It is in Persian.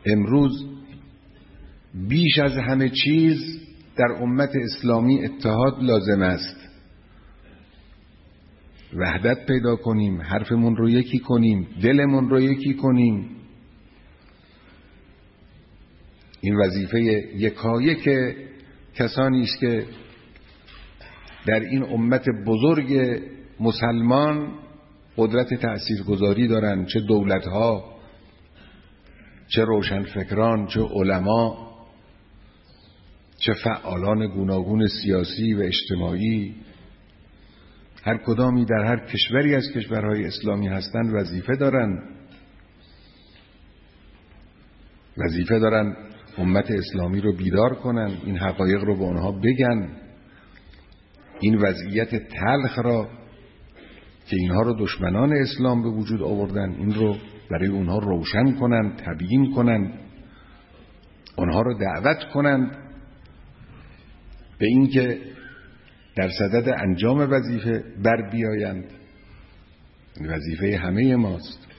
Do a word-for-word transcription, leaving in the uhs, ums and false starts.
امروز بیش از همه چیز در امت اسلامی اتحاد لازم است. وحدت پیدا کنیم، حرفمون رو یکی کنیم، دلمون رو یکی کنیم. این وظیفه یکایک کسانی است که در این امت بزرگ مسلمان قدرت تأثیرگذاری دارند، چه دولت‌ها، چه روشنفکران، چه علما، چه فعالان گوناگون سیاسی و اجتماعی. هر کدامی در هر کشوری از کشورهای اسلامی هستند وظیفه دارند وظیفه دارند امت اسلامی رو بیدار کنن، این حقایق رو به آنها بگن، این وضعیت تلخ را که اینها رو دشمنان اسلام به وجود آوردن این رو برای اونها روشن کنن، تبیین کنن، اونها رو دعوت کنن به این که در صدد انجام وظیفه بر بیایند. وظیفه همه ماست.